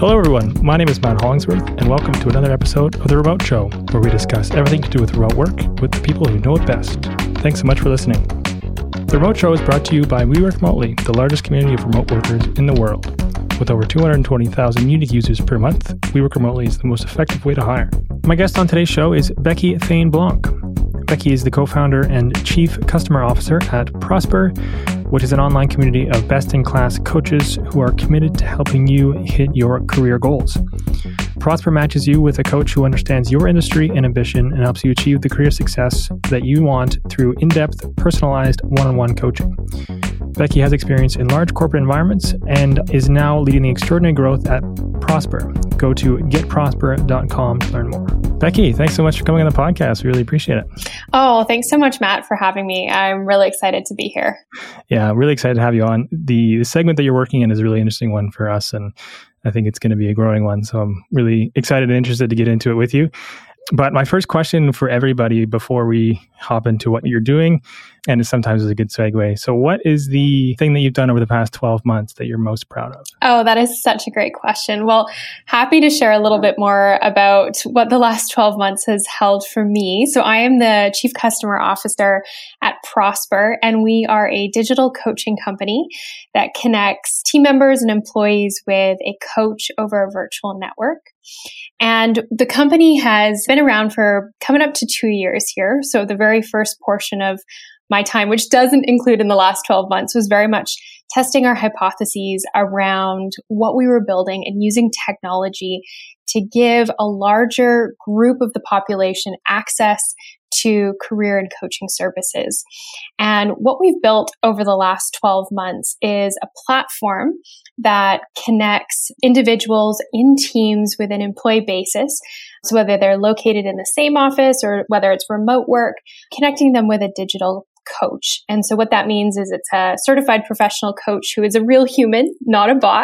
Hello, everyone. My name is Matt Hollingsworth, and welcome to another episode of The Remote Show, where we discuss everything to do with remote work with the people who know it best. Thanks so much for listening. The Remote Show is brought to you by We Work Remotely, the largest community of remote workers in the world. With over 220,000 unique users per month, We Work Remotely is the most effective way to hire. My guest on today's show is Becky Thain-Blanc. Becky is the co-founder and chief customer officer at Prosper, which is an online community of best-in-class coaches who are committed to helping you hit your career goals. Prosper matches you with a coach who understands your industry and ambition and helps you achieve the career success that you want through in-depth, personalized one-on-one coaching. Becky has experience in large corporate environments and is now leading the extraordinary growth at Prosper. Go to getprosper.com to learn more. Becky, thanks so much for coming on the podcast. We really appreciate it. Oh, thanks so much, Matt, for having me. I'm really excited to be here. Yeah, really excited to have you on. The segment that you're working in is a really interesting one for us, and I think it's going to be a growing one. So I'm really excited and interested to get into it with you. But my first question for everybody before we hop into what you're doing, and it sometimes is a good segue. So what is the thing that you've done over the past 12 months that you're most proud of? Oh, that is such a great question. Well, happy to share a little bit more about what the last 12 months has held for me. So I am the Chief Customer Officer at Prosper, and we are a digital coaching company that connects team members and employees with a coach over a virtual network. And the company has been around for coming up to 2 years here. So the very first portion of my time, which doesn't include in the last 12 months, was very much testing our hypotheses around what we were building and using technology to give a larger group of the population access to career and coaching services. And what we've built over the last 12 months is a platform that connects individuals in teams with an employee basis. So whether they're located in the same office or whether it's remote work, connecting them with a digital coach. And so what that means is it's a certified professional coach who is a real human, not a bot,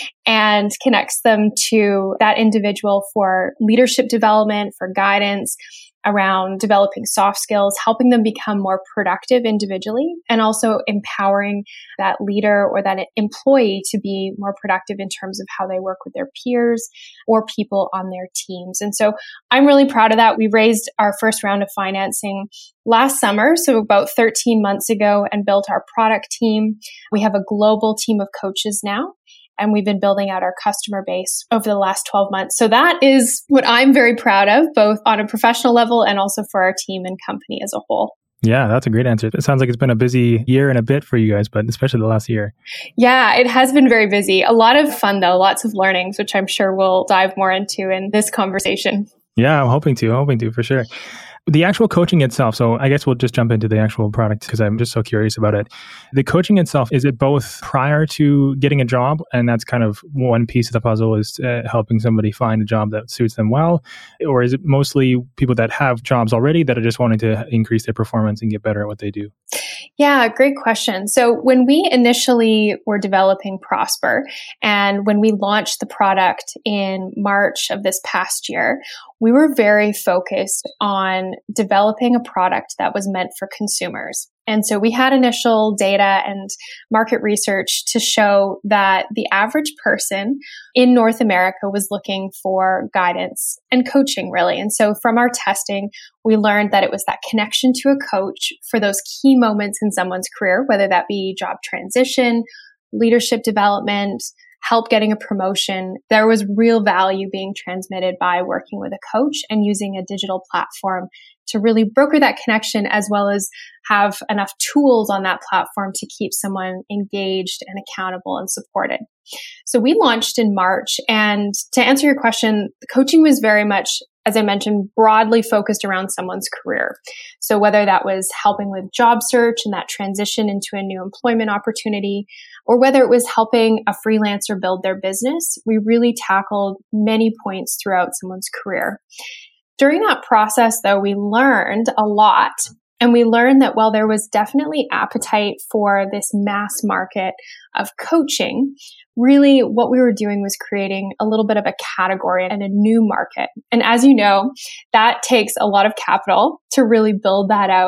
and connects them to that individual for leadership development, for guidance around developing soft skills, helping them become more productive individually, and also empowering that leader or that employee to be more productive in terms of how they work with their peers or people on their teams. And so I'm really proud of that. We raised our first round of financing last summer, so about 13 months ago, and built our product team. We have a global team of coaches now, and we've been building out our customer base over the last 12 months. So that is what I'm very proud of, both on a professional level and also for our team and company as a whole. Yeah, that's a great answer. It sounds like it's been a busy year and a bit for you guys, but especially the last year. Yeah, it has been very busy. A lot of fun, though, lots of learnings, which I'm sure we'll dive more into in this conversation. Yeah, I'm hoping to for sure. The actual coaching itself, so I guess we'll just jump into the actual product because I'm just so curious about it. The coaching itself, is it both prior to getting a job, and that's kind of one piece of the puzzle is helping somebody find a job that suits them well, or is it mostly people that have jobs already that are just wanting to increase their performance and get better at what they do? Yeah, great question. So when we initially were developing Prosper and when we launched the product in March of this past year, we were very focused on developing a product that was meant for consumers. And so we had initial data and market research to show that the average person in North America was looking for guidance and coaching, really. And so from our testing, we learned that it was that connection to a coach for those key moments in someone's career, whether that be job transition, leadership development, help getting a promotion. There was real value being transmitted by working with a coach and using a digital platform to really broker that connection, as well as have enough tools on that platform to keep someone engaged and accountable and supported. So we launched in March. And to answer your question, coaching was very much, as I mentioned, broadly focused around someone's career. So whether that was helping with job search and that transition into a new employment opportunity, or whether it was helping a freelancer build their business, we really tackled many points throughout someone's career. During that process, though, we learned a lot. And we learned that while there was definitely appetite for this mass market of coaching, really what we were doing was creating a little bit of a category and a new market. And as you know, that takes a lot of capital to really build that out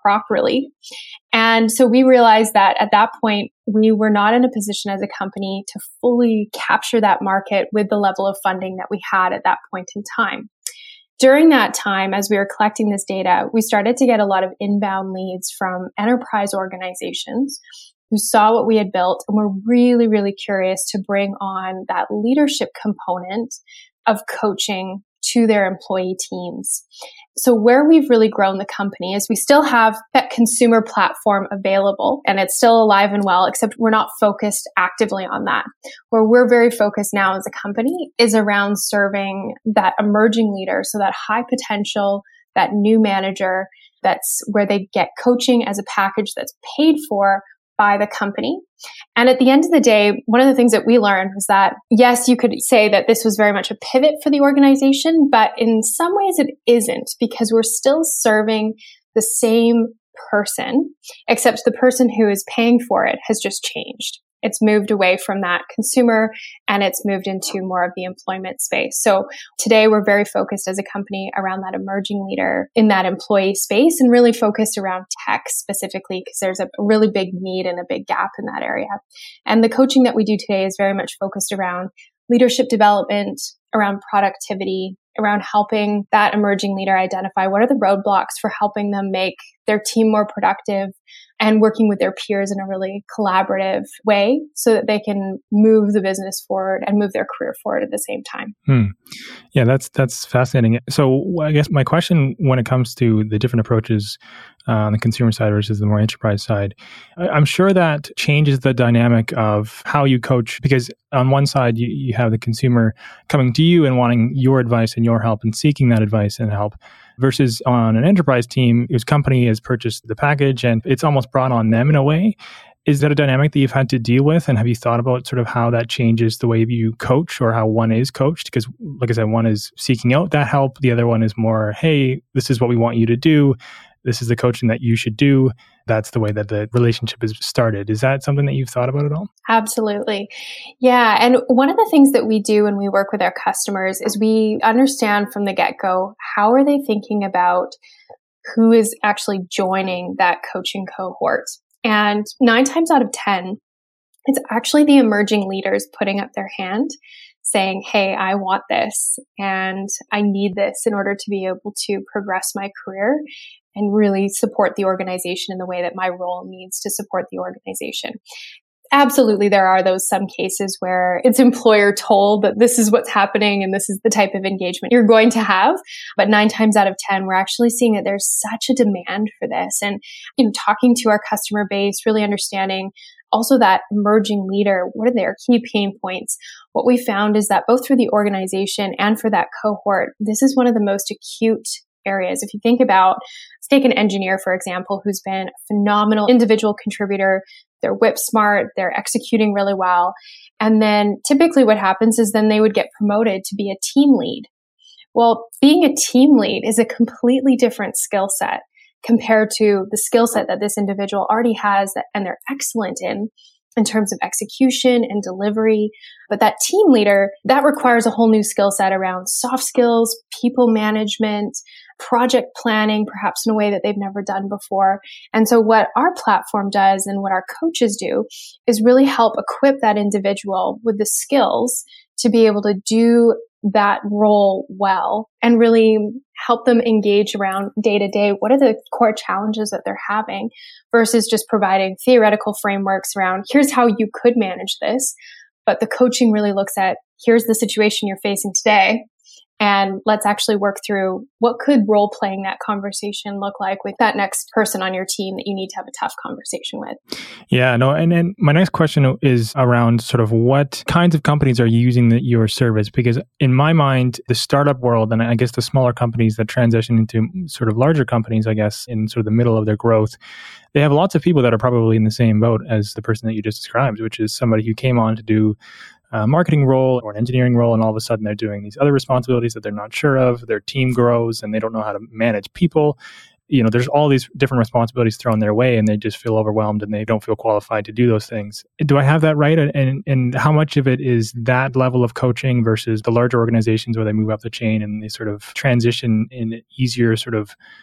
properly. And so we realized that at that point, we were not in a position as a company to fully capture that market with the level of funding that we had at that point in time. During that time, as we were collecting this data, we started to get a lot of inbound leads from enterprise organizations who saw what we had built and were really, really curious to bring on that leadership component of coaching to their employee teams. So where we've really grown the company is we still have that consumer platform available and it's still alive and well, except we're not focused actively on that. Where we're very focused now as a company is around serving that emerging leader. So that high potential, that new manager, that's where they get coaching as a package that's paid for by the company. And at the end of the day, one of the things that we learned was that, yes, you could say that this was very much a pivot for the organization, but in some ways it isn't, because we're still serving the same person, except the person who is paying for it has just changed. It's moved away from that consumer and it's moved into more of the employment space. So today we're very focused as a company around that emerging leader in that employee space and really focused around tech specifically because there's a really big need and a big gap in that area. And the coaching that we do today is very much focused around leadership development, around productivity, around helping that emerging leader identify what are the roadblocks for helping them make their team more productive and working with their peers in a really collaborative way so that they can move the business forward and move their career forward at the same time. Yeah, that's fascinating. So I guess my question when it comes to the different approaches on the consumer side versus the more enterprise side, I'm sure that changes the dynamic of how you coach, because on one side, you have the consumer coming to you and wanting your advice and your help and seeking that advice and help, versus on an enterprise team whose company has purchased the package and it's almost brought on them in a way. Is that a dynamic that you've had to deal with? And have you thought about sort of how that changes the way you coach or how one is coached? Because like I said, one is seeking out that help. The other one is more, hey, this is what we want you to do. This is the coaching that you should do. That's the way that the relationship is started. Is that something that you've thought about at all? Absolutely. Yeah. And one of the things that we do when we work with our customers is we understand from the get-go, how are they thinking about who is actually joining that coaching cohort? And 9 times out of 10, it's actually the emerging leaders putting up their hand saying, hey, I want this and I need this in order to be able to progress my career and really support the organization in the way that my role needs to support the organization. Absolutely, there are those some cases where it's employer told that this is what's happening and this is the type of engagement you're going to have. But 9 times out of 10, we're actually seeing that there's such a demand for this. And talking to our customer base, really understanding also that emerging leader, what are their key pain points? What we found is that both for the organization and for that cohort, this is one of the most acute areas. If you think about, let's take an engineer, for example, who's been a phenomenal individual contributor. They're whip smart, they're executing really well. And then typically what happens is then they would get promoted to be a team lead. Well, being a team lead is a completely different skill set compared to the skill set that this individual already has and they're excellent in terms of execution and delivery. But that team leader, that requires a whole new skill set around soft skills, people management, project planning, perhaps in a way that they've never done before. And so what our platform does and what our coaches do is really help equip that individual with the skills to be able to do that role well and really help them engage around day to day. What are the core challenges that they're having versus just providing theoretical frameworks around here's how you could manage this. But the coaching really looks at here's the situation you're facing today. And let's actually work through what could role playing that conversation look like with that next person on your team that you need to have a tough conversation with. Yeah, no. And then my next question is around sort of what kinds of companies are using your service? Because in my mind, the startup world, and I guess the smaller companies that transition into sort of larger companies, I guess, in sort of the middle of their growth, they have lots of people that are probably in the same boat as the person that you just described, which is somebody who came on to do a marketing role or an engineering role, and all of a sudden they're doing these other responsibilities that they're not sure of. Their team grows and they don't know how to manage people. There's all these different responsibilities thrown their way and they just feel overwhelmed and they don't feel qualified to do those things. Do I have that right? And how much of it is that level of coaching versus the larger organizations where they move up the chain and they sort of transition in easier sort of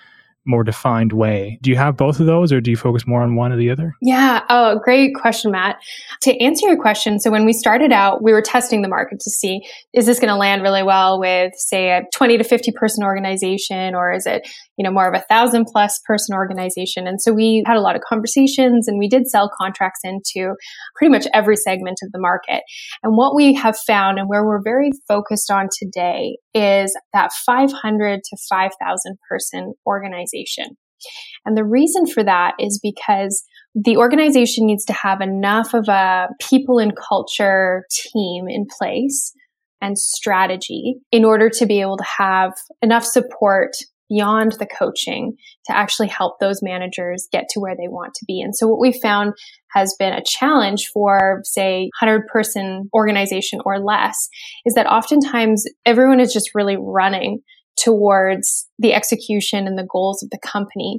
more defined way. Do you have both of those, or do you focus more on one or the other? Yeah. Oh, great question, Matt. To answer your question, so when we started out, we were testing the market to see, is this going to land really well with, say, a 20 to 50 person organization, or is it, more of 1,000+ person organization? And so we had a lot of conversations, and we did sell contracts into pretty much every segment of the market. And what we have found, and where we're very focused on today, is that 500 to 5,000 person organization. And the reason for that is because the organization needs to have enough of a people and culture team in place and strategy in order to be able to have enough support beyond the coaching to actually help those managers get to where they want to be. And so what we found has been a challenge for, say, 100-person organization or less, is that oftentimes everyone is just really running towards the execution and the goals of the company.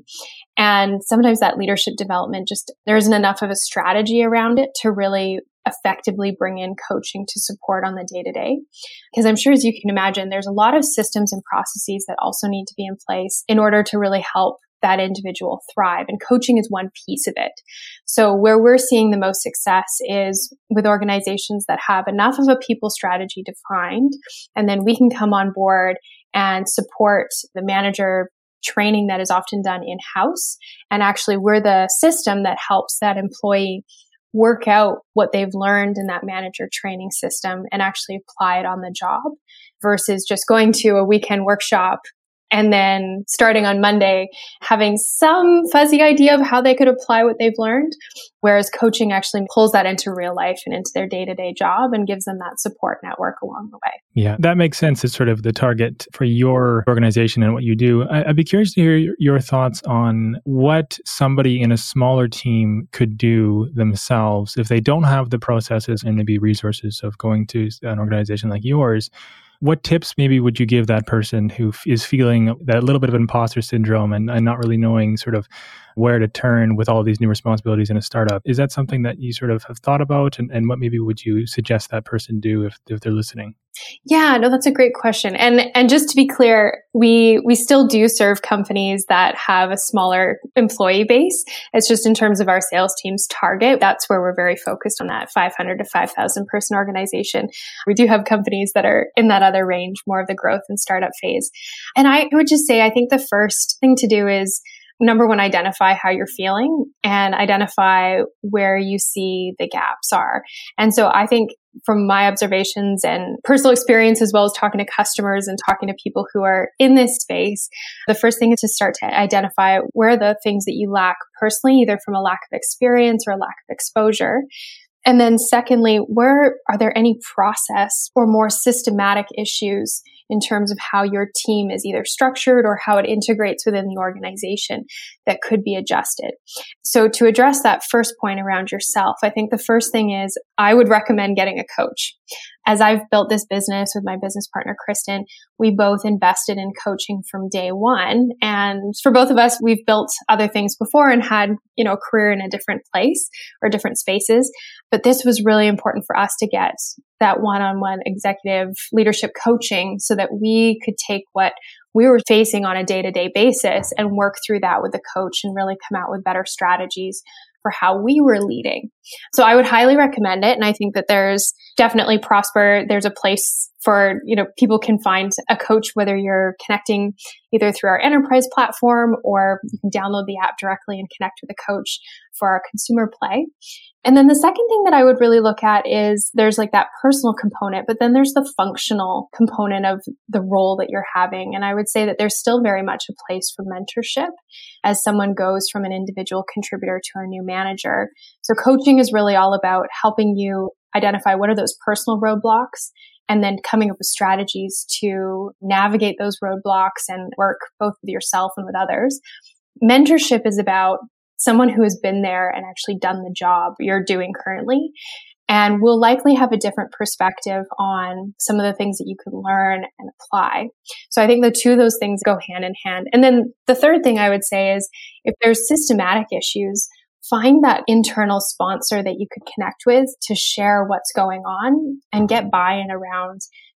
And sometimes that leadership development there isn't enough of a strategy around it to really effectively bring in coaching to support on the day-to-day. Because I'm sure, as you can imagine, there's a lot of systems and processes that also need to be in place in order to really help that individual thrive. And coaching is one piece of it. So where we're seeing the most success is with organizations that have enough of a people strategy defined, and then we can come on board and support the manager training that is often done in-house. And actually, we're the system that helps that employee work out what they've learned in that manager training system and actually apply it on the job, versus just going to a weekend workshop and then starting on Monday, having some fuzzy idea of how they could apply what they've learned. Whereas coaching actually pulls that into real life and into their day-to-day job and gives them that support network along the way. Yeah, that makes sense. It's sort of the target for your organization and what you do. I'd be curious to hear your thoughts on what somebody in a smaller team could do themselves if they don't have the processes and maybe resources of going to an organization like yours. What tips maybe would you give that person who is feeling that little bit of imposter syndrome and not really knowing sort of where to turn with all of these new responsibilities in a startup? Is that something that you sort of have thought about? And what maybe would you suggest that person do if they're listening? Yeah, no, that's a great question. And just to be clear, we still do serve companies that have a smaller employee base. It's just in terms of our sales team's target, that's where we're very focused on that 500 to 5,000 person organization. We do have companies that are in that other range, more of the growth and startup phase. And I would just say, I think the first thing to do is, number one, identify how you're feeling and identify where you see the gaps are. And so I think from my observations and personal experience, as well as talking to customers and talking to people who are in this space, the first thing is to start to identify where are the things that you lack personally, either from a lack of experience or a lack of exposure. And then secondly, where are there any process or more systematic issues in terms of how your team is either structured or how it integrates within the organization that could be adjusted? So to address that first point around yourself, I think the first thing is I would recommend getting a coach. As I've built this business with my business partner, Kristen, we both invested in coaching from day one. And for both of us, we've built other things before and had, a career in a different place or different spaces. But this was really important for us to get that one-on-one executive leadership coaching so that we could take what we were facing on a day-to-day basis and work through that with the coach and really come out with better strategies for how we were leading. So I would highly recommend it. And I think that there's definitely Prosper. There's a place for, people can find a coach, whether you're connecting either through our enterprise platform or you can download the app directly and connect with a coach for our consumer play. And then the second thing that I would really look at is there's like that personal component, but then there's the functional component of the role that you're having. And I would say that there's still very much a place for mentorship as someone goes from an individual contributor to a new manager. So coaching is really all about helping you identify what are those personal roadblocks and then coming up with strategies to navigate those roadblocks and work both with yourself and with others. Mentorship is about someone who has been there and actually done the job you're doing currently, and will likely have a different perspective on some of the things that you can learn and apply. So I think the two of those things go hand in hand. And then the third thing I would say is if there's systematic issues, find that internal sponsor that you could connect with to share what's going on and get buy-in around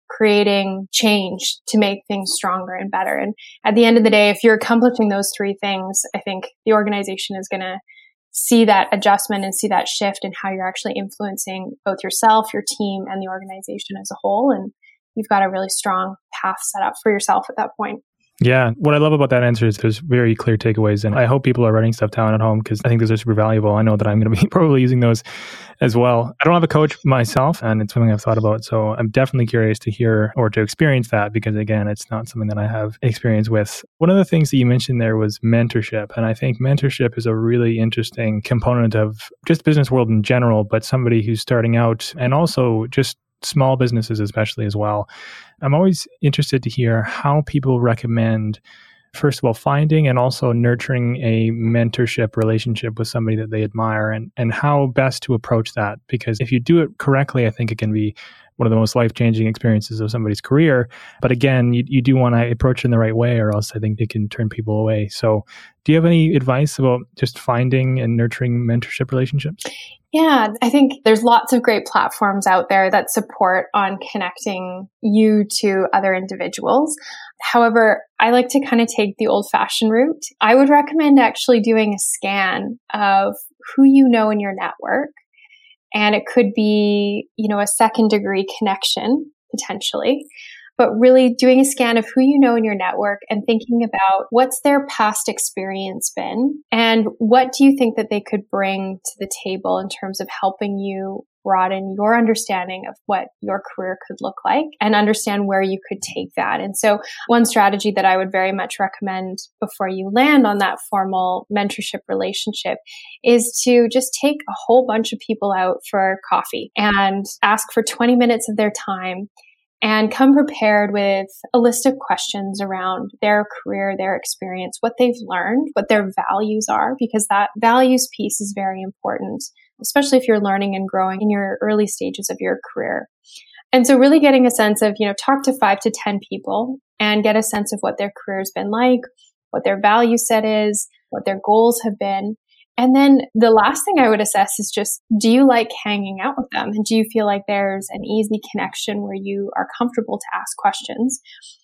creating change to make things stronger and better. And at the end of the day, if you're accomplishing those three things, I think the organization is going to see that adjustment and see that shift in how you're actually influencing both yourself, your team, and the organization as a whole. And you've got a really strong path set up for yourself at that point. Yeah. What I love about that answer is there's very clear takeaways. And I hope people are writing stuff down at home because I think those are super valuable. I know that I'm going to be probably using those as well. I don't have a coach myself, and it's something I've thought about. So I'm definitely curious to hear or to experience that because, again, it's not something that I have experience with. One of the things that you mentioned there was mentorship. And I think mentorship is a really interesting component of just business world in general, but somebody who's starting out and also just small businesses especially as well. I'm always interested to hear how people recommend, first of all, finding and also nurturing a mentorship relationship with somebody that they admire and how best to approach that. Because if you do it correctly, I think it can be one of the most life-changing experiences of somebody's career. But again, you do want to approach it in the right way or else I think it can turn people away. So do you have any advice about just finding and nurturing mentorship relationships? Yeah, I think there's lots of great platforms out there that support on connecting you to other individuals. However, I like to kind of take the old-fashioned route. I would recommend actually doing a scan of who you know in your network. And it could be, a second degree connection potentially, but really doing a scan of who you know in your network and thinking about what's their past experience been and what do you think that they could bring to the table in terms of helping you broaden your understanding of what your career could look like and understand where you could take that. And so one strategy that I would very much recommend before you land on that formal mentorship relationship is to just take a whole bunch of people out for coffee and ask for 20 minutes of their time and come prepared with a list of questions around their career, their experience, what they've learned, what their values are, because that values piece is very important, especially if you're learning and growing in your early stages of your career. And so really getting a sense of, talk to 5 to 10 people and get a sense of what their career's been like, what their value set is, what their goals have been. And then the last thing I would assess is just, do you like hanging out with them? And do you feel like there's an easy connection where you are comfortable to ask questions?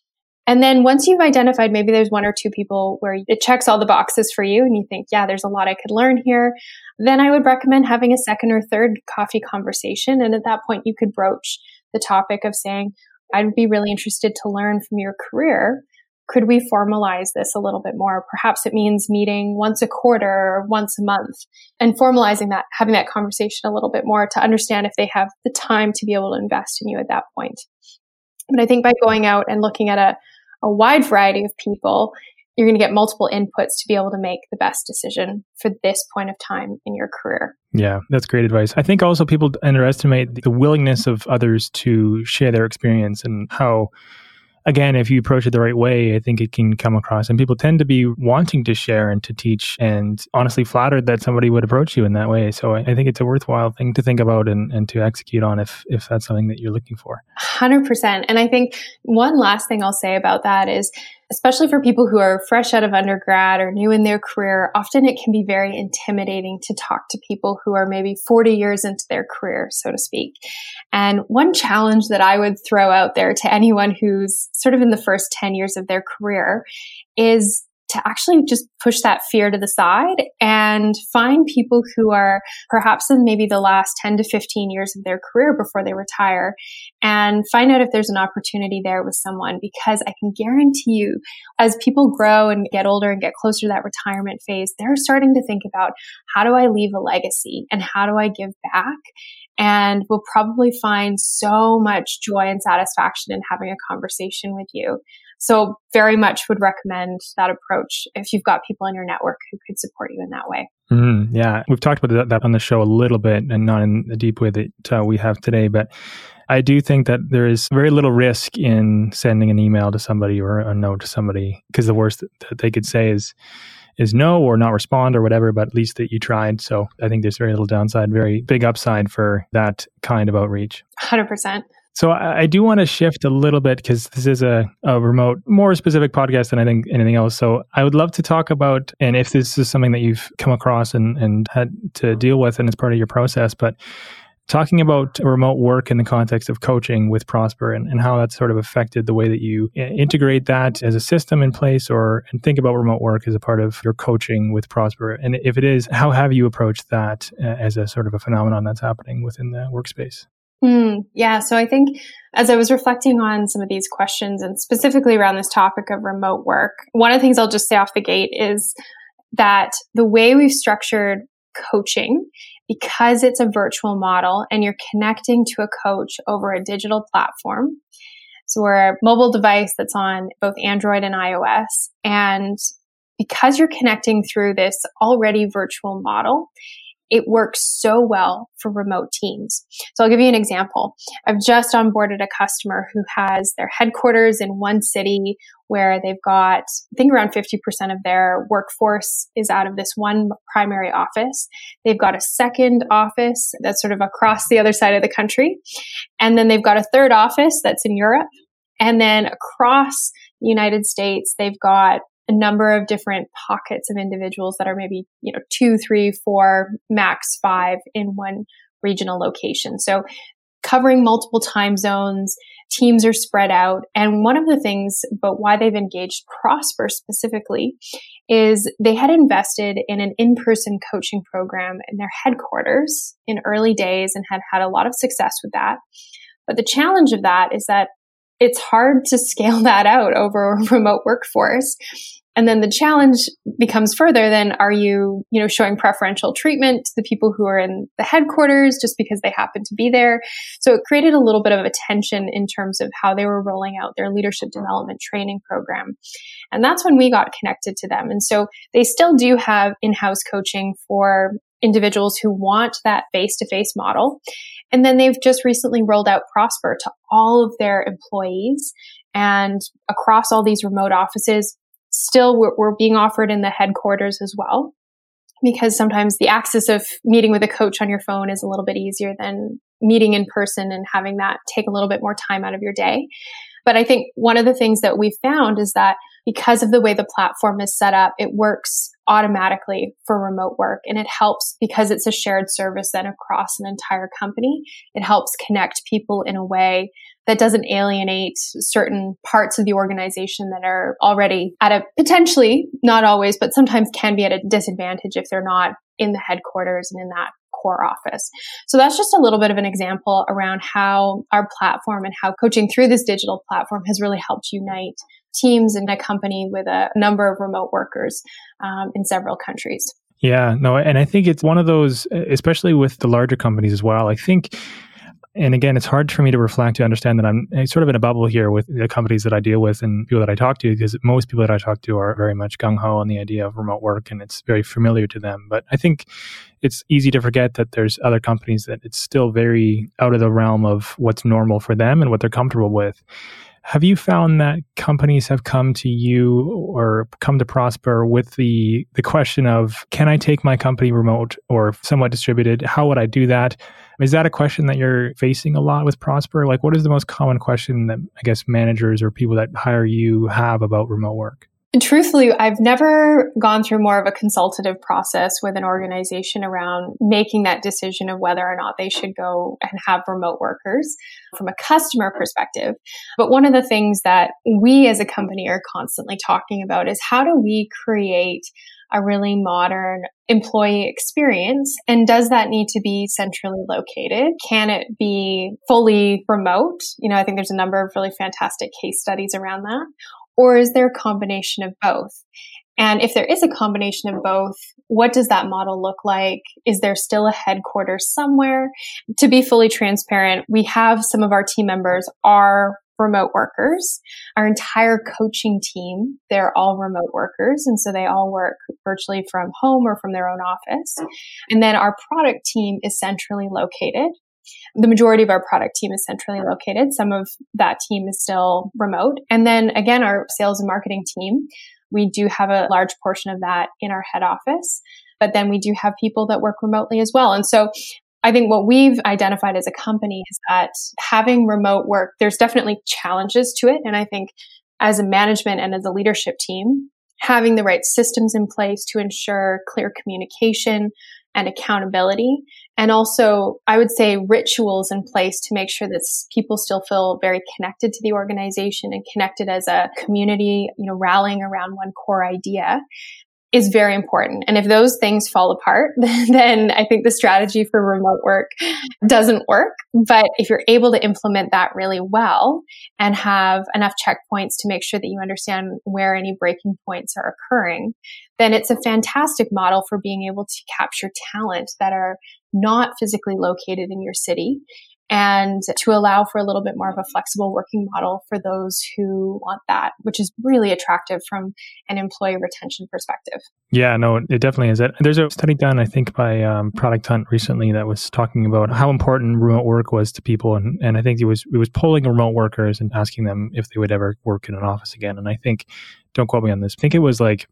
And then once you've identified, maybe there's 1 or 2 people where it checks all the boxes for you and you think, yeah, there's a lot I could learn here. Then I would recommend having a second or third coffee conversation. And at that point, you could broach the topic of saying, I'd be really interested to learn from your career. Could we formalize this a little bit more? Perhaps it means meeting once a quarter or once a month and formalizing that, having that conversation a little bit more to understand if they have the time to be able to invest in you at that point. But I think by going out and looking at a wide variety of people, you're going to get multiple inputs to be able to make the best decision for this point of time in your career. Yeah, that's great advice. I think also people underestimate the willingness of others to share their experience and how, again, if you approach it the right way, I think it can come across. And people tend to be wanting to share and to teach and honestly flattered that somebody would approach you in that way. So I think it's a worthwhile thing to think about and to execute on if that's something that you're looking for. 100%. And I think one last thing I'll say about that is, especially for people who are fresh out of undergrad or new in their career, often it can be very intimidating to talk to people who are maybe 40 years into their career, so to speak. And one challenge that I would throw out there to anyone who's sort of in the first 10 years of their career is to actually just push that fear to the side and find people who are perhaps in maybe the last 10 to 15 years of their career before they retire and find out if there's an opportunity there with someone, because I can guarantee you as people grow and get older and get closer to that retirement phase, they're starting to think about, how do I leave a legacy and how do I give back? And we'll probably find so much joy and satisfaction in having a conversation with you. So very much would recommend that approach if you've got people in your network who could support you in that way. Yeah, we've talked about that on the show a little bit and not in the deep way that we have today. But I do think that there is very little risk in sending an email to somebody or a note to somebody, because the worst that they could say is no or not respond or whatever, but at least that you tried. So I think there's very little downside, very big upside for that kind of outreach. 100%. So I do want to shift a little bit because this is a remote, more specific podcast than I think anything else. So I would love to talk about, and if this is something that you've come across and had to deal with and it's part of your process, but talking about remote work in the context of coaching with Prosper and how that's sort of affected the way that you integrate that as a system in place and think about remote work as a part of your coaching with Prosper. And if it is, how have you approached that as a sort of a phenomenon that's happening within the workspace? Yeah. So I think as I was reflecting on some of these questions and specifically around this topic of remote work, one of the things I'll just say off the gate is that the way we've structured coaching, because it's a virtual model and you're connecting to a coach over a digital platform. So we're a mobile device that's on both Android and iOS. And because you're connecting through this already virtual model, it works so well for remote teams. So I'll give you an example. I've just onboarded a customer who has their headquarters in one city where they've got, I think around 50% of their workforce is out of this one primary office. They've got a second office that's sort of across the other side of the country. And then they've got a third office that's in Europe. And then across the United States, they've got a number of different pockets of individuals that are maybe, 2, 3, 4, max 5 in one regional location. So covering multiple time zones, teams are spread out. And one of the things about why they've engaged Prosper specifically is they had invested in an in-person coaching program in their headquarters in early days and had a lot of success with that. But the challenge of that is that it's hard to scale that out over a remote workforce. And then the challenge becomes further then, are you, showing preferential treatment to the people who are in the headquarters just because they happen to be there? So it created a little bit of a tension in terms of how they were rolling out their leadership development training program. And that's when we got connected to them. And so they still do have in-house coaching for individuals who want that face-to-face model. And then they've just recently rolled out Prosper to all of their employees, and across all these remote offices. Still, we're being offered in the headquarters as well, because sometimes the access of meeting with a coach on your phone is a little bit easier than meeting in person and having that take a little bit more time out of your day. But I think one of the things that we've found is that because of the way the platform is set up, it works automatically for remote work. And it helps because it's a shared service then across an entire company. It helps connect people in a way that doesn't alienate certain parts of the organization that are already at a potentially, not always, but sometimes can be at a disadvantage if they're not in the headquarters and in that core office. So that's just a little bit of an example around how our platform and how coaching through this digital platform has really helped unite teams in a company with a number of remote workers in several countries. Yeah, no, and I think it's one of those, especially with the larger companies as well. I think, and again, it's hard for me to reflect to understand that I'm sort of in a bubble here with the companies that I deal with and people that I talk to, because most people that I talk to are very much gung-ho on the idea of remote work, and it's very familiar to them. But I think it's easy to forget that there's other companies that it's still very out of the realm of what's normal for them and what they're comfortable with. Have you found that companies have come to you or come to Prosper with the question of, can I take my company remote or somewhat distributed? How would I do that? Is that a question that you're facing a lot with Prosper? Like, what is the most common question that I guess managers or people that hire you have about remote work? And truthfully, I've never gone through more of a consultative process with an organization around making that decision of whether or not they should go and have remote workers from a customer perspective. But one of the things that we as a company are constantly talking about is how do we create a really modern employee experience? And does that need to be centrally located? Can it be fully remote? I think there's a number of really fantastic case studies around that. Or is there a combination of both? And if there is a combination of both, what does that model look like? Is there still a headquarters somewhere? To be fully transparent, we have some of our team members are remote workers. Our entire coaching team, they're all remote workers. And so they all work virtually from home or from their own office. And then our product team is centrally located. The majority of our product team is centrally located. Some of that team is still remote. And then again, our sales and marketing team, we do have a large portion of that in our head office, but then we do have people that work remotely as well. And so I think what we've identified as a company is that having remote work, there's definitely challenges to it. And I think as a management and as a leadership team, having the right systems in place to ensure clear communication and accountability and also, I would say, rituals in place to make sure that people still feel very connected to the organization and connected as a community, rallying around one core idea, is very important. And if those things fall apart, then I think the strategy for remote work doesn't work. But if you're able to implement that really well and have enough checkpoints to make sure that you understand where any breaking points are occurring, then it's a fantastic model for being able to capture talent that are not physically located in your city, and to allow for a little bit more of a flexible working model for those who want that, which is really attractive from an employee retention perspective. Yeah, no, it definitely is. There's a study done, I think, by Product Hunt recently that was talking about how important remote work was to people. And I think it was polling remote workers and asking them if they would ever work in an office again. And I think, don't quote me on this, I think it was like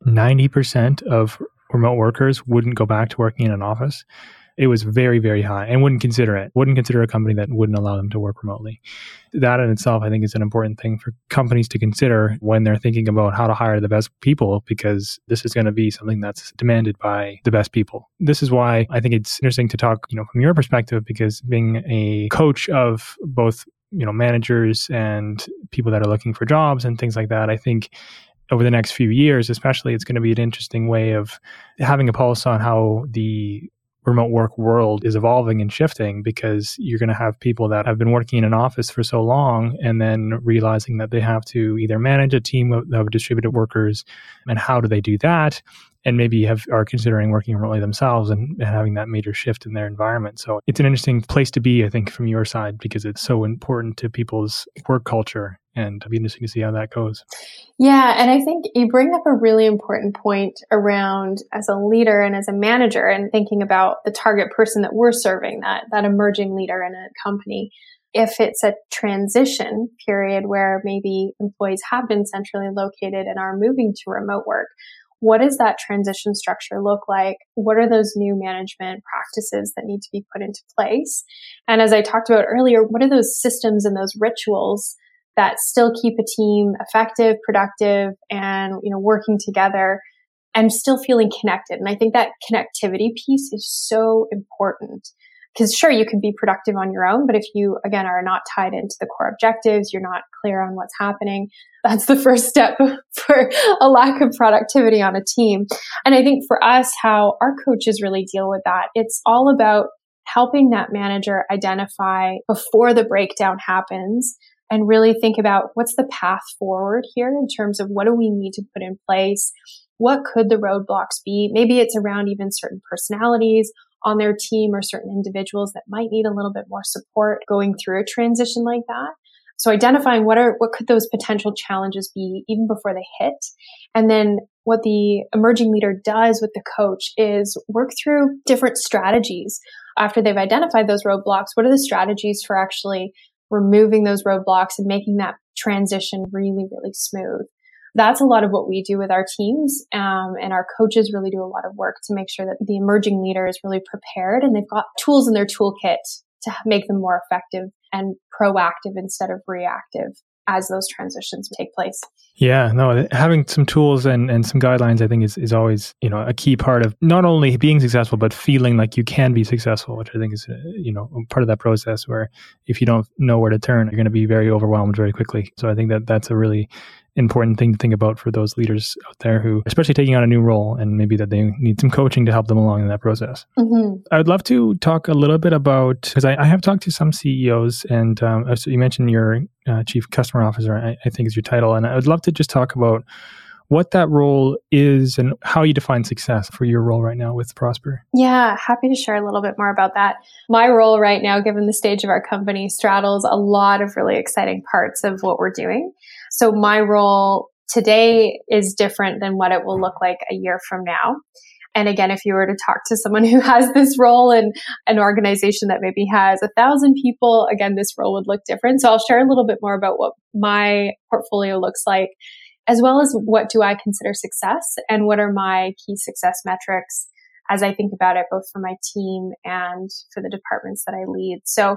90% of remote workers wouldn't go back to working in an office. It was very, very high and wouldn't consider a company that wouldn't allow them to work remotely. That in itself, I think, is an important thing for companies to consider when they're thinking about how to hire the best people, because this is going to be something that's demanded by the best people. This is why I think it's interesting to talk, from your perspective, because being a coach of both, managers and people that are looking for jobs and things like that, I think over the next few years, especially, it's going to be an interesting way of having a pulse on how the remote work world is evolving and shifting, because you're going to have people that have been working in an office for so long and then realizing that they have to either manage a team of distributed workers, and how do they do that? And maybe are considering working remotely themselves and having that major shift in their environment. So it's an interesting place to be, I think, from your side, because it's so important to people's work culture, and it'll be interesting to see how that goes. Yeah, and I think you bring up a really important point around, as a leader and as a manager, and thinking about the target person that we're serving, that emerging leader in a company. If it's a transition period where maybe employees have been centrally located and are moving to remote work, what does that transition structure look like? What are those new management practices that need to be put into place? And as I talked about earlier, what are those systems and those rituals that still keep a team effective, productive, and working together and still feeling connected? And I think that connectivity piece is so important, because sure, you can be productive on your own, but if you, again, are not tied into the core objectives, you're not clear on what's happening, that's the first step for a lack of productivity on a team. And I think for us, how our coaches really deal with that, it's all about helping that manager identify before the breakdown happens and really think about what's the path forward here in terms of what do we need to put in place? What could the roadblocks be? Maybe it's around even certain personalities on their team or certain individuals that might need a little bit more support going through a transition like that. So identifying what could those potential challenges be even before they hit. And then what the emerging leader does with the coach is work through different strategies. After they've identified those roadblocks, what are the strategies for actually removing those roadblocks and making that transition really, really smooth? That's a lot of what we do with our teams. And our coaches really do a lot of work to make sure that the emerging leader is really prepared and they've got tools in their toolkit to make them more effective and proactive instead of reactive as those transitions take place. Yeah, no, having some tools and some guidelines, I think is always, a key part of not only being successful, but feeling like you can be successful, which I think is, part of that process where if you don't know where to turn, you're going to be very overwhelmed very quickly. So I think that's a really important thing to think about for those leaders out there who, especially taking on a new role, and maybe that they need some coaching to help them along in that process. Mm-hmm. I would love to talk a little bit about, because I have talked to some CEOs, and so you mentioned your Chief Customer Officer, I think is your title, and I would love to just talk about what that role is and how you define success for your role right now with Prosper. Yeah, happy to share a little bit more about that. My role right now, given the stage of our company, straddles a lot of really exciting parts of what we're doing. So my role today is different than what it will look like a year from now. And again, if you were to talk to someone who has this role in an organization that maybe has 1,000 people, again, this role would look different. So I'll share a little bit more about what my portfolio looks like, as well as what do I consider success and what are my key success metrics as I think about it, both for my team and for the departments that I lead. So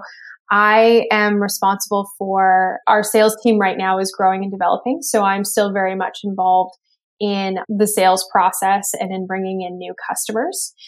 I am responsible for our sales team right now is growing and developing. So I'm still very much involved in the sales process and in bringing in new customers.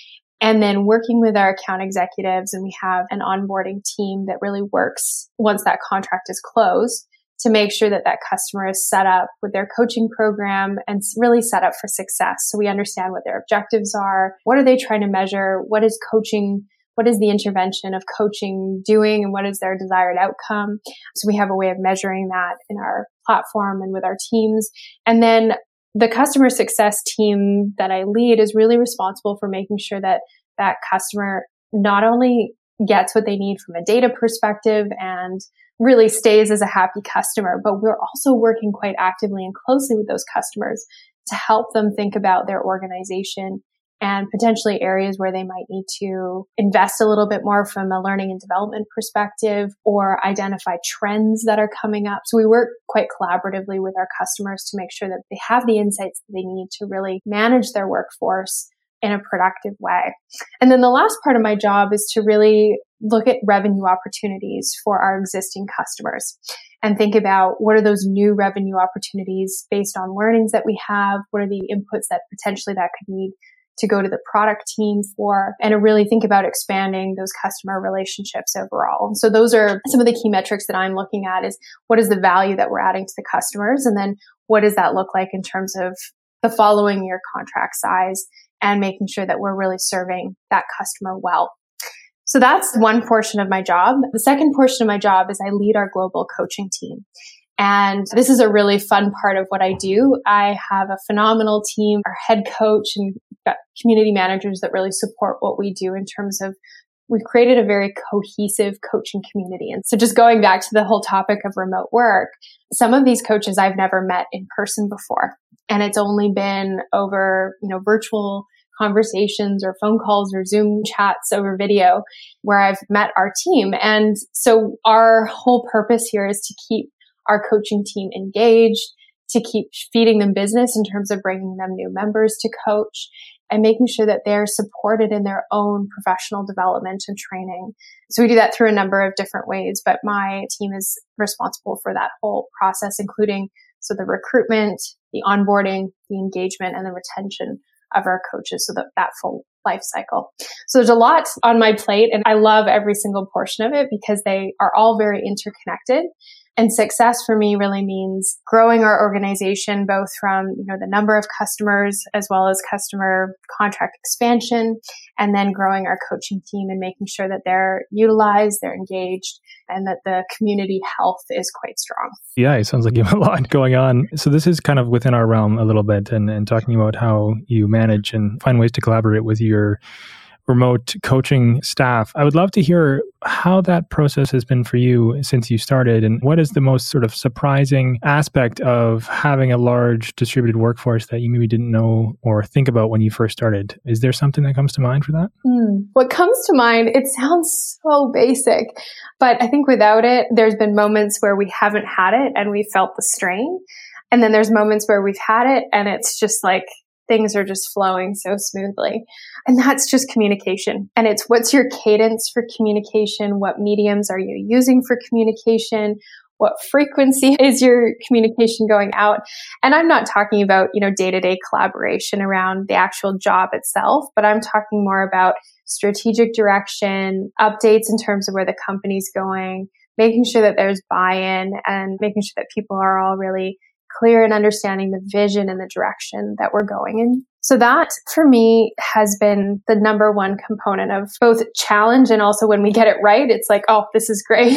And then working with our account executives, and we have an onboarding team that really works once that contract is closed to make sure that that customer is set up with their coaching program and really set up for success. So we understand what their objectives are. What are they trying to measure? What is coaching? What is the intervention of coaching doing, and what is their desired outcome? So we have a way of measuring that in our platform and with our teams. And then the customer success team that I lead is really responsible for making sure that that customer not only gets what they need from a data perspective and really stays as a happy customer, but we're also working quite actively and closely with those customers to help them think about their organization and potentially areas where they might need to invest a little bit more from a learning and development perspective, or identify trends that are coming up. So we work quite collaboratively with our customers to make sure that they have the insights that they need to really manage their workforce in a productive way. And then the last part of my job is to really look at revenue opportunities for our existing customers and think about what are those new revenue opportunities based on learnings that we have, what are the inputs that potentially that could need to go to the product team for, and to really think about expanding those customer relationships overall. And so those are some of the key metrics that I'm looking at, is what is the value that we're adding to the customers? And then what does that look like in terms of the following year contract size, and making sure that we're really serving that customer well. So that's one portion of my job. The second portion of my job is I lead our global coaching team. And this is a really fun part of what I do. I have a phenomenal team, our head coach, and got community managers that really support what we do in terms of, we've created a very cohesive coaching community. And so just going back to the whole topic of remote work, some of these coaches I've never met in person before. And it's only been over, virtual conversations or phone calls or Zoom chats over video where I've met our team. And so our whole purpose here is to keep our coaching team engaged, to keep feeding them business in terms of bringing them new members to coach, and making sure that they're supported in their own professional development and training. So we do that through a number of different ways, but my team is responsible for that whole process, including the recruitment, the onboarding, the engagement, and the retention of our coaches, so that full life cycle. So there's a lot on my plate, and I love every single portion of it because they are all very interconnected. And success for me really means growing our organization, both from, the number of customers as well as customer contract expansion, and then growing our coaching team and making sure that they're utilized, they're engaged, and that the community health is quite strong. Yeah, it sounds like you have a lot going on. So this is kind of within our realm a little bit, and talking about how you manage and find ways to collaborate with your remote coaching staff. I would love to hear how that process has been for you since you started, and what is the most sort of surprising aspect of having a large distributed workforce that you maybe didn't know or think about when you first started? Is there something that comes to mind for that? What comes to mind, it sounds so basic, but I think without it, there's been moments where we haven't had it and we felt the strain. And then there's moments where we've had it and it's just like, things are just flowing so smoothly. And that's just communication. And it's, what's your cadence for communication? What mediums are you using for communication? What frequency is your communication going out? And I'm not talking about, day-to-day collaboration around the actual job itself, but I'm talking more about strategic direction, updates in terms of where the company's going, making sure that there's buy-in, and making sure that people are all really clear in understanding the vision and the direction that we're going in. So that, for me, has been the number one component of both challenge, and also when we get it right, it's like, oh, this is great.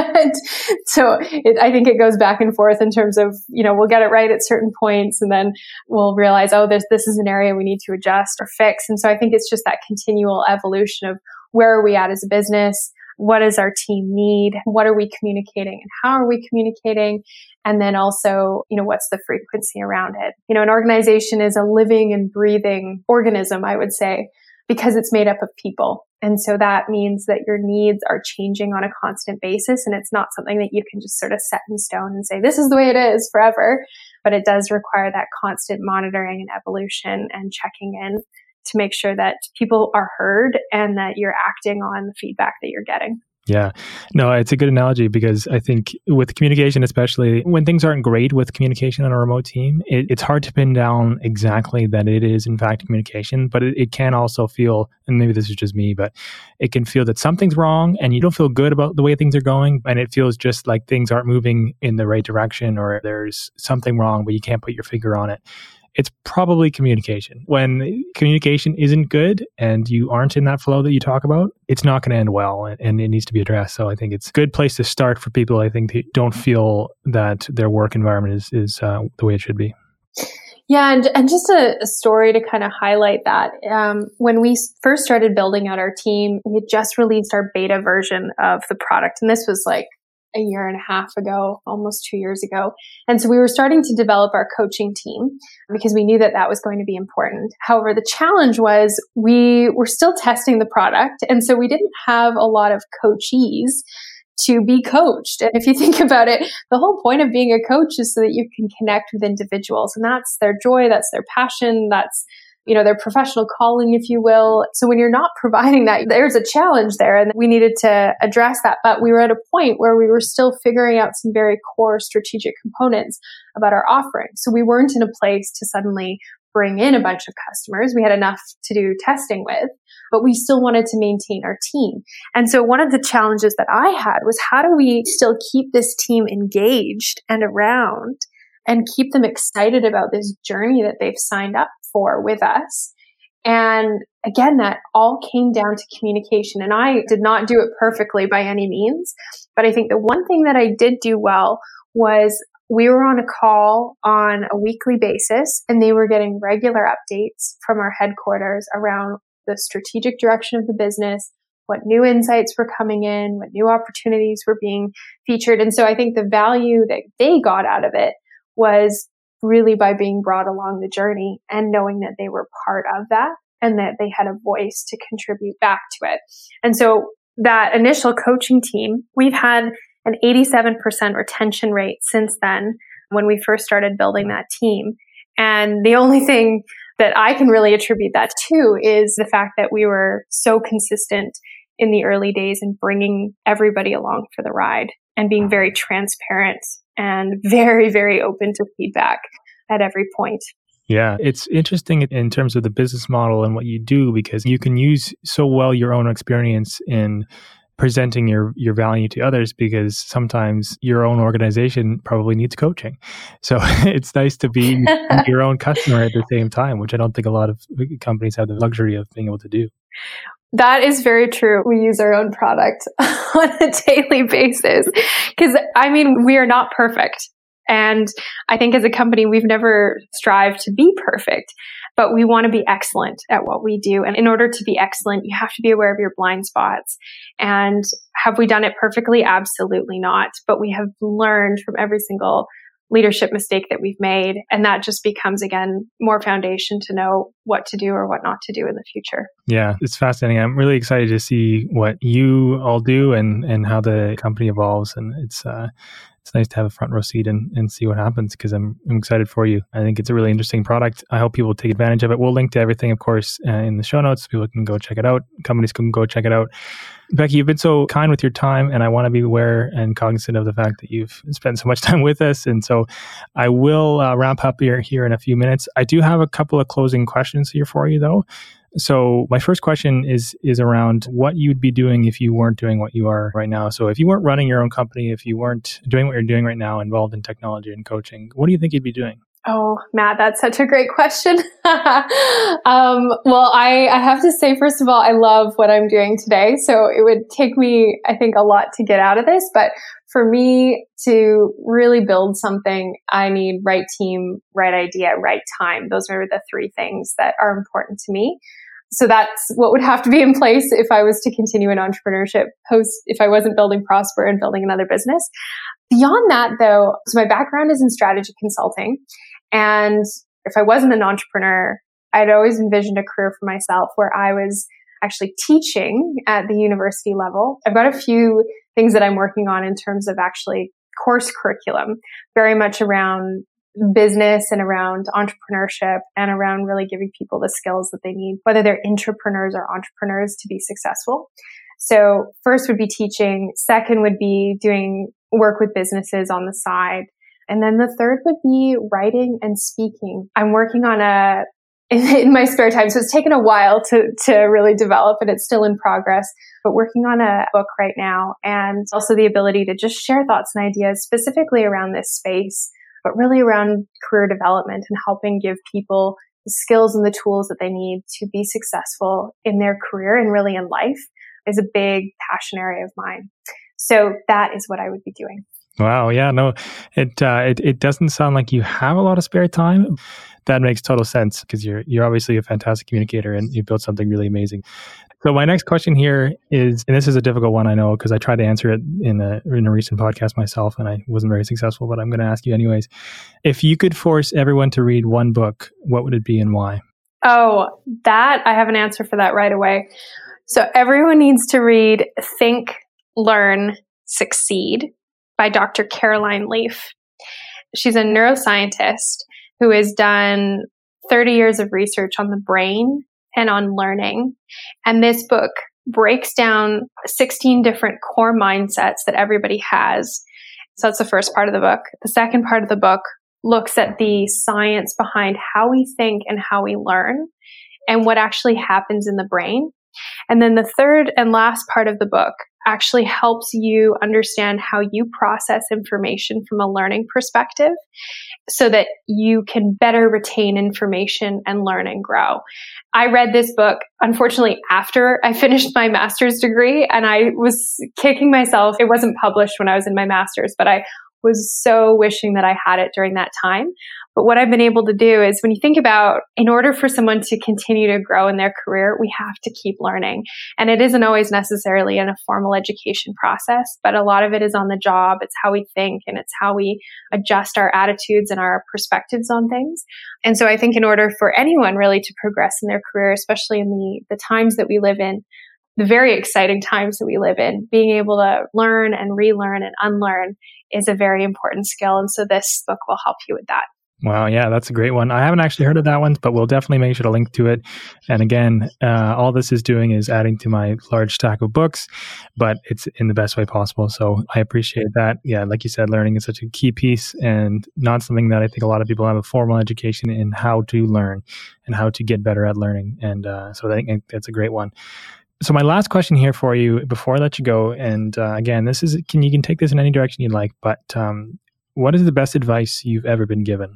I think it goes back and forth in terms of, we'll get it right at certain points, and then we'll realize, oh, this is an area we need to adjust or fix. And so I think it's just that continual evolution of, where are we at as a business? What does our team need? What are we communicating, and how are we communicating? And then also, what's the frequency around it? An organization is a living and breathing organism, I would say, because it's made up of people. And so that means that your needs are changing on a constant basis. And it's not something that you can just sort of set in stone and say, this is the way it is forever. But it does require that constant monitoring and evolution and checking in to make sure that people are heard and that you're acting on the feedback that you're getting. Yeah, no, it's a good analogy because I think with communication, especially when things aren't great with communication on a remote team, it's hard to pin down exactly that it is in fact communication, but it can also feel, and maybe this is just me, but it can feel that something's wrong and you don't feel good about the way things are going. And it feels just like things aren't moving in the right direction or there's something wrong, but you can't put your finger on it. It's probably communication. When communication isn't good and you aren't in that flow that you talk about, it's not going to end well and it needs to be addressed. So I think it's a good place to start for people, I think, who don't feel that their work environment is the way it should be. Yeah, and just a story to kind of highlight that. When we first started building out our team, we had just released our beta version of the product. And this was like a year and a half ago, almost 2 years ago. And so we were starting to develop our coaching team because we knew that that was going to be important. However, the challenge was we were still testing the product. And so we didn't have a lot of coachees to be coached. And if you think about it, the whole point of being a coach is so that you can connect with individuals. And that's their joy, that's their passion, that's their professional calling, if you will. So when you're not providing that, there's a challenge there and we needed to address that. But we were at a point where we were still figuring out some very core strategic components about our offering. So we weren't in a place to suddenly bring in a bunch of customers. We had enough to do testing with, but we still wanted to maintain our team. And so one of the challenges that I had was how do we still keep this team engaged and around and keep them excited about this journey that they've signed up for with us. And again, that all came down to communication. And I did not do it perfectly by any means, but I think the one thing that I did do well was we were on a call on a weekly basis and they were getting regular updates from our headquarters around the strategic direction of the business, what new insights were coming in, what new opportunities were being featured. And so I think the value that they got out of it was really by being brought along the journey and knowing that they were part of that and that they had a voice to contribute back to it. And so that initial coaching team, we've had an 87% retention rate since then when we first started building that team. And the only thing that I can really attribute that to is the fact that we were so consistent in the early days in bringing everybody along for the ride and being very transparent and very, very open to feedback at every point. Yeah, it's interesting in terms of the business model and what you do because you can use so well your own experience in presenting your value to others because sometimes your own organization probably needs coaching. So it's nice to be your own customer at the same time, which I don't think a lot of companies have the luxury of being able to do. That is very true. We use our own product on a daily basis because, we are not perfect. And I think as a company, we've never strived to be perfect, but we want to be excellent at what we do. And in order to be excellent, you have to be aware of your blind spots. And have we done it perfectly? Absolutely not. But we have learned from every single leadership mistake that we've made. And that just becomes, again, more foundation to know what to do or what not to do in the future. Yeah, it's fascinating. I'm really excited to see what you all do and how the company evolves. And it's nice to have a front row seat and see what happens because I'm excited for you. I think it's a really interesting product. I hope people take advantage of it. We'll link to everything, of course, in the show notes. People can go check it out. Companies can go check it out. Becky, you've been so kind with your time, and I want to be aware and cognizant of the fact that you've spent so much time with us. And so I will wrap up here in a few minutes. I do have a couple of closing questions here for you, though. So my first question is around what you'd be doing if you weren't doing what you are right now. So if you weren't running your own company, if you weren't doing what you're doing right now, involved in technology and coaching, what do you think you'd be doing? Oh, Matt, that's such a great question. Well, I have to say, first of all, I love what I'm doing today. So it would take me, I think, a lot to get out of this. But for me to really build something, I need right team, right idea, right time. Those are the three things that are important to me. So that's what would have to be in place if I was to continue in entrepreneurship if I wasn't building Prosper and building another business. Beyond that, though, so my background is in strategy consulting. And if I wasn't an entrepreneur, I'd always envisioned a career for myself where I was actually teaching at the university level. I've got a few things that I'm working on in terms of actually course curriculum, very much around business and around entrepreneurship and around really giving people the skills that they need, whether they're intrapreneurs or entrepreneurs, to be successful. So first would be teaching. Second would be doing work with businesses on the side. And then the third would be writing and speaking. I'm working on in my spare time. So it's taken a while to really develop, and it's still in progress, but working on a book right now, and also the ability to just share thoughts and ideas specifically around this space, but really around career development and helping give people the skills and the tools that they need to be successful in their career and really in life is a big passion area of mine. So that is what I would be doing. Wow. Yeah. No, it doesn't sound like you have a lot of spare time. That makes total sense because you're obviously a fantastic communicator and you built something really amazing. So my next question here is, and this is a difficult one, I know, because I tried to answer it in a recent podcast myself and I wasn't very successful, but I'm going to ask you anyways. If you could force everyone to read one book, what would it be and why? Oh, that I have an answer for that right away. So everyone needs to read Think, Learn, Succeed by Dr. Caroline Leaf. She's a neuroscientist who has done 30 years of research on the brain and on learning. And this book breaks down 16 different core mindsets that everybody has. So that's the first part of the book. The second part of the book looks at the science behind how we think and how we learn and what actually happens in the brain. And then the third and last part of the book actually helps you understand how you process information from a learning perspective so that you can better retain information and learn and grow. I read this book, unfortunately, after I finished my master's degree, and I was kicking myself. It wasn't published when I was in my master's, but I was so wishing that I had it during that time. But what I've been able to do is when you think about, in order for someone to continue to grow in their career, we have to keep learning. And it isn't always necessarily in a formal education process, but a lot of it is on the job. It's how we think and it's how we adjust our attitudes and our perspectives on things. And so I think in order for anyone really to progress in their career, especially in the times that we live in, the very exciting times that we live in, being able to learn and relearn and unlearn is a very important skill. And so this book will help you with that. Wow. Yeah, that's a great one. I haven't actually heard of that one, but we'll definitely make sure to link to it. And again, all this is doing is adding to my large stack of books, but it's in the best way possible. So I appreciate that. Yeah, like you said, learning is such a key piece and not something that I think a lot of people have a formal education in how to learn and how to get better at learning. And so I think that's a great one. So my last question here for you before I let you go, and again, you can take this in any direction you'd like, but what is the best advice you've ever been given?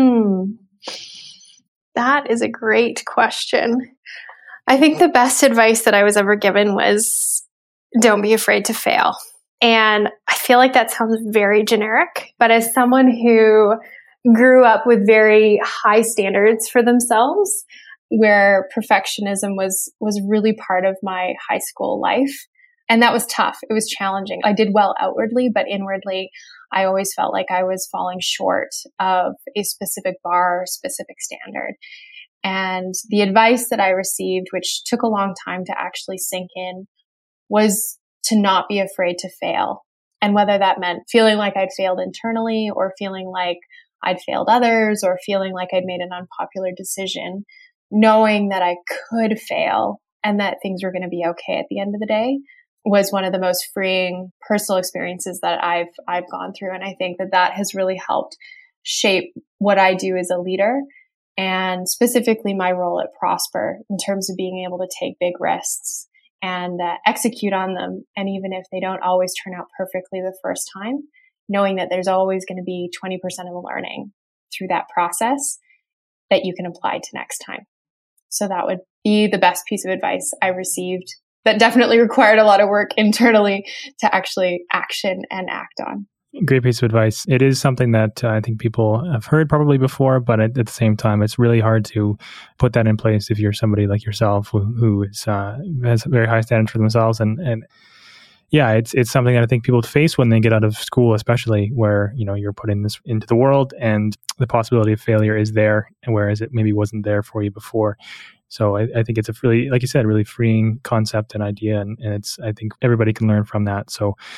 That is a great question. I think the best advice that I was ever given was don't be afraid to fail. And I feel like that sounds very generic, but as someone who grew up with very high standards for themselves, where perfectionism was really part of my high school life. And that was tough. It was challenging. I did well outwardly, but inwardly, I always felt like I was falling short of a specific bar, specific standard. And the advice that I received, which took a long time to actually sink in, was to not be afraid to fail. And whether that meant feeling like I'd failed internally or feeling like I'd failed others or feeling like I'd made an unpopular decision, knowing that I could fail and that things were going to be okay at the end of the day was one of the most freeing personal experiences that I've gone through. And I think that has really helped shape what I do as a leader and specifically my role at Prosper in terms of being able to take big risks and execute on them. And even if they don't always turn out perfectly the first time, knowing that there's always going to be 20% of learning through that process that you can apply to next time. So that would be the best piece of advice I received that definitely required a lot of work internally to actually action and act on. Great piece of advice. It is something that I think people have heard probably before, but at the same time, it's really hard to put that in place if you're somebody like yourself who has very high standards for themselves. And yeah, it's something that I think people face when they get out of school, especially where, you're putting this into the world and the possibility of failure is there, whereas it maybe wasn't there for you before. So I think it's a really, like you said, really freeing concept and idea. And I think everybody can learn from that. So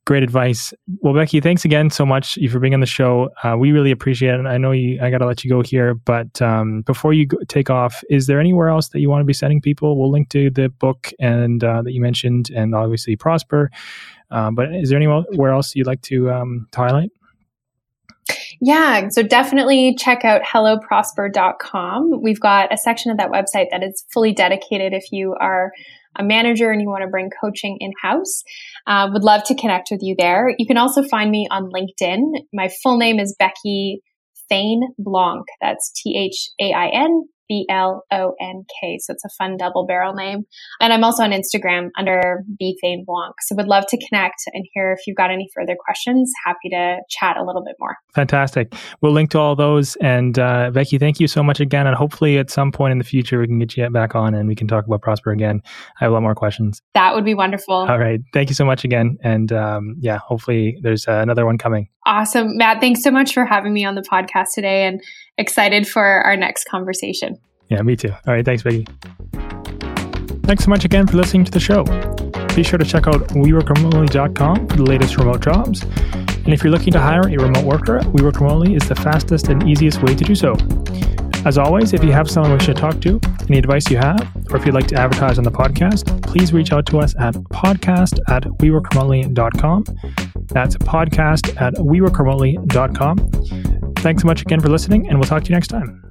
Great advice. Well, Becky, thanks again so much for being on the show. We really appreciate it. I know I got to let you go here, but before you take off, is there anywhere else that you want to be sending people? We'll link to the book and that you mentioned, and obviously Prosper. But is there anywhere else you'd like to highlight? Yeah, so definitely check out helloprosper.com. We've got a section of that website that is fully dedicated if you are a manager and you want to bring coaching in-house. Would love to connect with you there. You can also find me on LinkedIn. My full name is Becky Fain Blanc. That's ThainBlonk. So it's a fun double barrel name. And I'm also on Instagram under B Fain Blanc. So would love to connect and hear if you've got any further questions. Happy to chat a little bit more. Fantastic. We'll link to all those. And Becky, thank you so much again. And hopefully at some point in the future, we can get you back on and we can talk about Prosper again. I have a lot more questions. That would be wonderful. All right. Thank you so much again. And hopefully there's another one coming. Awesome. Matt, thanks so much for having me on the podcast today and excited for our next conversation. Yeah, me too. All right. Thanks, Becky. Thanks so much again for listening to the show. Be sure to check out weworkremotely.com for the latest remote jobs. And if you're looking to hire a remote worker, We Work Remotely is the fastest and easiest way to do so. As always, if you have someone we should talk to, any advice you have, or if you'd like to advertise on the podcast, please reach out to us at podcast@weworkremotely.com. That's podcast@weworkremotely.com. Thanks so much again for listening, and we'll talk to you next time.